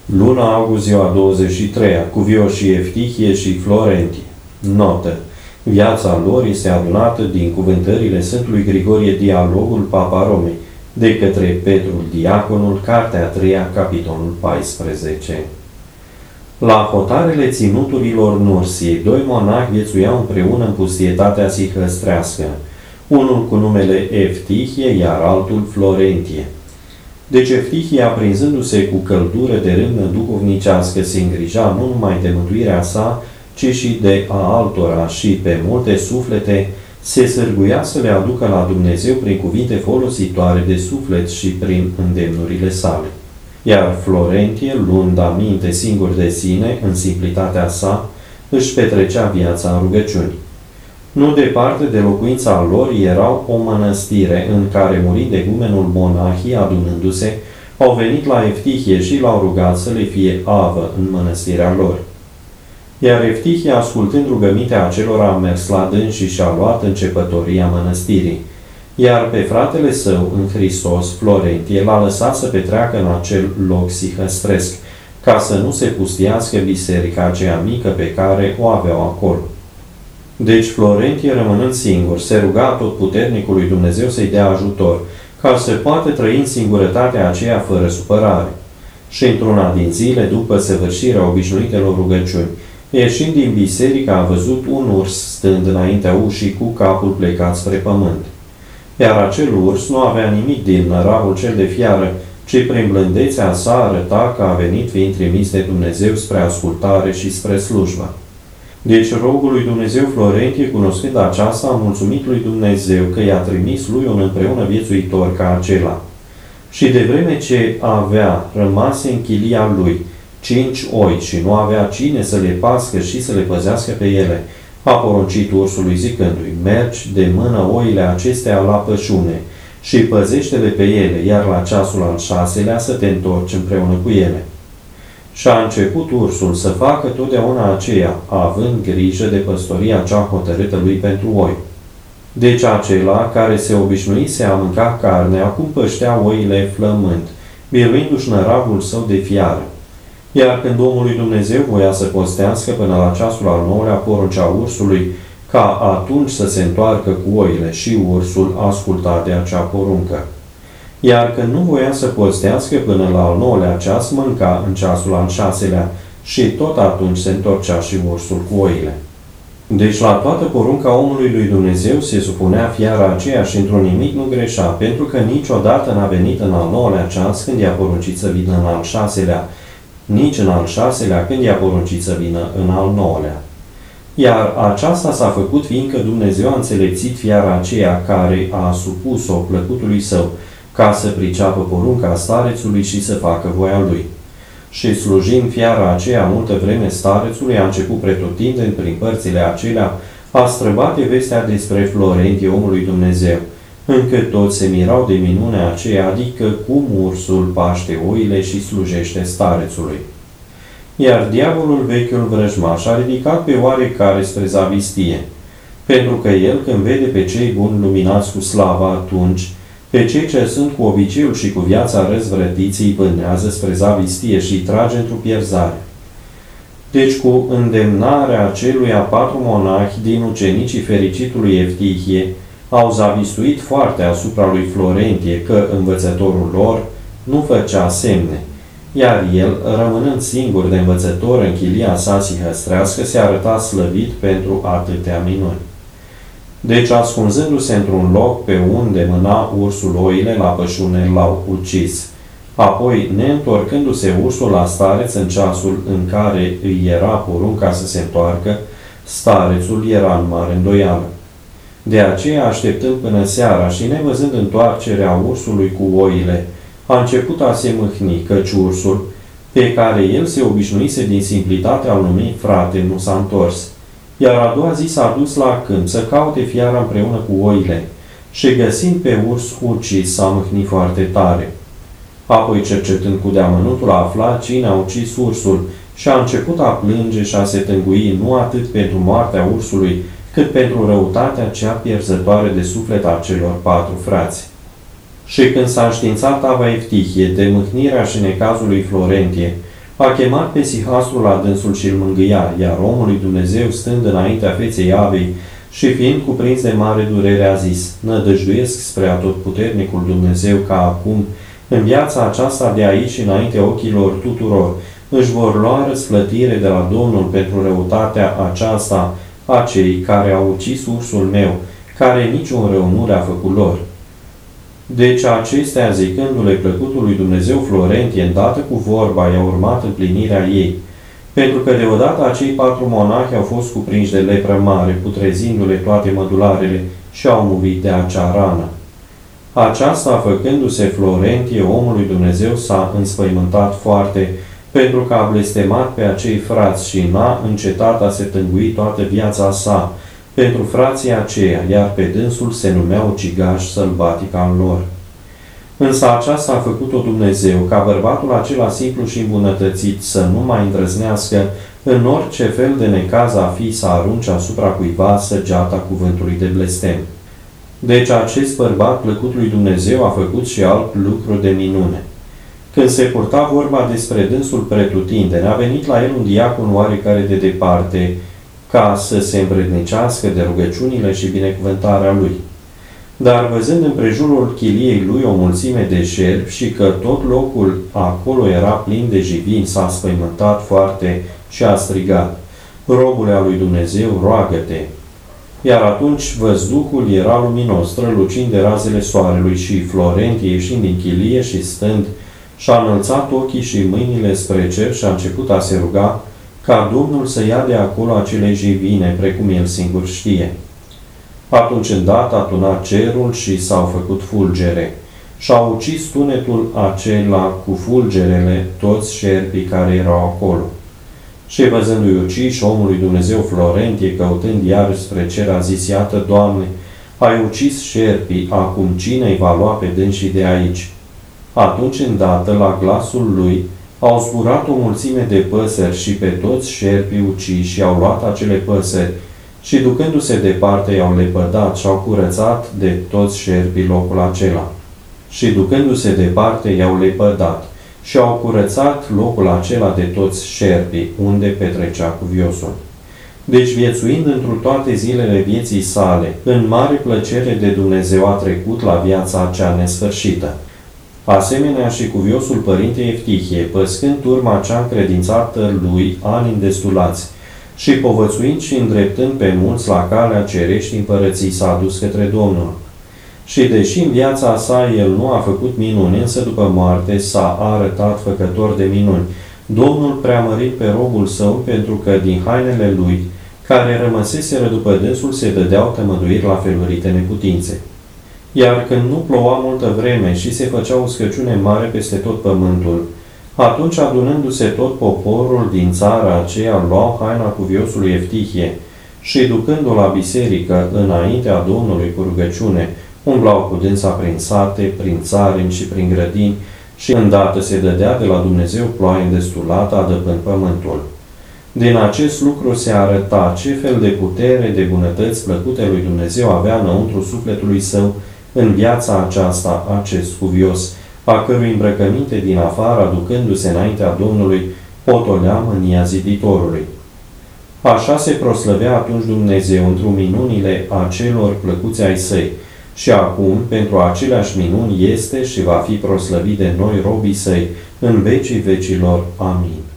Luna august, ziua 23-a, cu Vio și Eftihie și Florentie. Notă. Viața lor este adunată din cuvântările Sfântului Grigorie Dialogul Papa Romei, de către Petrul Diaconul, cartea 3, capitolul 14. La hotarele ținuturilor Nursiei, doi monahi viețuiau împreună în pustietatea sihăstrească, unul cu numele Eftihie, iar altul Florentie. Deci Eftihie, aprinzându-se cu căldură de râvnă duhovnicească, se îngrija nu numai de mântuirea sa, ci și de a altora și pe multe suflete se sârguia să le aducă la Dumnezeu prin cuvinte folositoare de suflet și prin îndemnurile sale. Iar Florentie, luând aminte singur de sine, în simplitatea sa, își petrecea viața în rugăciuni. Nu departe de locuința lor era o mănăstire, în care, murind de gumenul, monahii, adunându-se, au venit la Eftihie și l-au rugat să le fie avă în mănăstirea lor. Iar Eftihie, ascultând rugămintea acelora, a mers la dâns și și-a luat începătoria mănăstirii. Iar pe fratele său în Hristos, Florentie, l-a lăsat să petreacă în acel loc sihăstresc, ca să nu se pustiască biserica aceea mică pe care o aveau acolo. Deci Florentie, rămânând singur, se ruga Atotputernicului Dumnezeu să-i dea ajutor, ca să poată trăi în singurătatea aceea fără supărare. Și într-una din zile, după săvârșirea obișnuitelor rugăciuni, ieșind din biserică, a văzut un urs stând înaintea ușii cu capul plecat spre pământ. Iar acel urs nu avea nimic din năravul cel de fiară, ci prin blândețea sa arăta că a venit fiind trimis de Dumnezeu spre ascultare și spre slujbă. Deci rogul lui Dumnezeu Florentie, cunoscând aceasta, a mulțumit lui Dumnezeu că i-a trimis lui un împreună viețuitor ca acela. Și de vreme ce avea rămase în chilia lui 5 oi și nu avea cine să le pască și să le păzească pe ele, a poruncit ursului zicându-i: mergi de mână oile acestea la pășune și păzește-le pe ele, iar la ceasul al 6-lea să te întorci împreună cu ele. Și a început ursul să facă totdeauna aceea, având grijă de păstoria cea hotărâtă lui pentru oi. Deci acela care se obișnuise a mânca carne, acum păștea oile flămând, biruindu-și năravul său de fiară. Iar când omul lui Dumnezeu voia să postească până la ceasul al 9-lea, poruncea ursului ca atunci să se întoarcă cu oile, și ursul asculta de acea poruncă. Iar când nu voia să postească până la al 9-lea ceas, mânca în ceasul al 6-lea și tot atunci se întorcea și ursul cu oile. Deci la toată porunca omului lui Dumnezeu se supunea fiara aceea și într-un nimic nu greșea, pentru că niciodată n-a venit în al 9-lea ceas când i-a poruncit să vină în al 6-lea, nici în al 6-lea când i-a poruncit să vină în al 9-lea. Iar aceasta s-a făcut fiindcă Dumnezeu a înțelepțit fiara aceea care a supus-o plăcutului său, ca să priceapă porunca starețului și să facă voia lui. Și slujind fiara aceea multă vreme starețului, a început pretutindeni prin părțile acelea a străbate vestea despre Florentie omului Dumnezeu, încât toți se mirau de minunea aceea, adică cum ursul paște oile și slujește starețului. Iar diavolul, vechiul vrăjmaș, a ridicat pe oarecare spre zavistie, pentru că el, când vede pe cei buni luminați cu slava, atunci pe cei ce sunt cu obiceiul și cu viața răzvrătiți îi vânează spre zavistie și îi trage într-o pierzare. Deci, cu îndemnarea acelui a 4 monahi din ucenicii fericitului Eftihie, au zavistuit foarte asupra lui Florentie că învățătorul lor nu făcea semne, iar el, rămânând singur de învățător în chilia sa sihăstrească, se arăta slăvit pentru atâtea minuni. Deci, ascunzându-se într-un loc pe unde mâna ursul oile, la pășune l-au ucis. Apoi, neîntorcându-se ursul la stareț în ceasul în care îi era porunca să se întoarcă, starețul era în mare îndoială. De aceea, așteptând până seara și nevăzând întoarcerea ursului cu oile, a început a se mâhni, căci ursul, pe care el se obișnuise din simplitatea al numii frate, nu s-a întors. Iar a doua zi s-a dus la câmp să caute fiara împreună cu oile și, găsind pe urs ucis, s-a mâhnit foarte tare. Apoi, cercetând cu deamănuntul, a aflat cine a ucis ursul și a început a plânge și a se tângui nu atât pentru moartea ursului, cât pentru răutatea cea pierzătoare de suflet a celor 4 frați. Și când s-a înștiințat Ava Eftihie de mâhnirea și necazul lui Florentie, A chemat pe Sihastru la dânsul și îl mângâia, iar omul lui Dumnezeu, stând înaintea feței Avei și fiind cuprins de mare durere, a zis: nădăjduiesc spre atotputernicul Dumnezeu ca acum, în viața aceasta de aici și înainte ochilor tuturor, își vor lua răsplătire de la Domnul pentru răutatea aceasta a cei care au ucis ursul meu, care niciun rău nu le-a făcut lor. Deci acestea, zicându-le plăcutul lui Dumnezeu Florentie, îndată cu vorba, i-a urmat împlinirea ei, pentru că deodată acei 4 monahi au fost cuprinși de lepră mare, putrezindu-le toate mădularele și au murit de acea rană. Aceasta, făcându-se Florentie, omul lui Dumnezeu s-a înspăimântat foarte, pentru că a blestemat pe acei frați și n-a încetat a se tângui toată viața sa pentru frații aceia, iar pe dânsul se numea ucigaș sălbatic al lor. Însă aceasta a făcut-o Dumnezeu, ca bărbatul acela simplu și îmbunătățit să nu mai îndrăznească în orice fel de necaz a fi să arunce asupra cuiva săgeata cuvântului de blestem. Deci acest bărbat plăcut lui Dumnezeu a făcut și alt lucru de minune. Când se purta vorba despre dânsul pretutindeni, a venit la el un diacon oarecare de departe, ca să se îmbrednicească de rugăciunile și binecuvântarea lui. Dar văzând împrejurul chiliei lui o mulțime de șerpi și că tot locul acolo era plin de jivini, s-a spăimântat foarte și a strigat: robule al lui Dumnezeu, roagă-te! Iar atunci văzduhul era luminos, strălucind de razele soarelui, și Florentie, ieșind din chilie și stând, și-a înălțat ochii și mâinile spre cer și a început a se ruga ca Domnul să ia de acolo acele jivine, precum el singur știe. Atunci îndată a tunat cerul și s-au făcut fulgere și-au ucis tunetul acela cu fulgerele toți șerpii care erau acolo. Și văzându-i uciși, omul lui Dumnezeu Florentie, căutând iar spre cer, a zis: iată, Doamne, ai ucis șerpii, acum cine îi va lua pe dânsii de aici? Atunci îndată, la glasul lui, au zburat o mulțime de păsări și pe toți șerpii uciși și au luat acele păsări și, ducându-se departe, i-au lepădat și au curățat de toți șerpii locul acela. Și, ducându-se departe, i-au lepădat și au curățat locul acela de toți șerpii, unde petrecea cuviosul. Deci, viețuind întru toate zilele vieții sale, în mare plăcere de Dumnezeu a trecut la viața cea nesfârșită. Asemenea și cuviosul părinte Eftihie, păscând turma cea încredințată lui ani îndestulați și povățuind și îndreptând pe mulți la calea cerești împărății, s-a dus către Domnul. Și deși în viața sa el nu a făcut minuni, însă după moarte s-a arătat făcător de minuni, Domnul preamărit pe robul său, pentru că din hainele lui, care rămăseseră după dânsul, se dădeau tămăduiri la felurite neputințe. Iar când nu ploua multă vreme și se făcea o scăciune mare peste tot pământul, atunci, adunându-se tot poporul din țara aceea, luau haina cuviosului Eftihie și, ducându-o la biserică înaintea Domnului cu rugăciune, umblau cu dânsa prin sate, prin țarini și prin grădini și îndată se dădea de la Dumnezeu ploaie îndestulată, adăpând pământul. Din acest lucru se arăta ce fel de putere, de bunătăți plăcute lui Dumnezeu avea înăuntru sufletului său în viața aceasta acest cuvios, a cărui îmbrăcăminte din afară, aducându-se înaintea Domnului, potolea mânia ziditorului. Așa se proslăvea atunci Dumnezeu într-o minunile acelor plăcuți ai săi și acum, pentru aceleași minuni, este și va fi proslăvit de noi robii săi în vecii vecilor. Amin.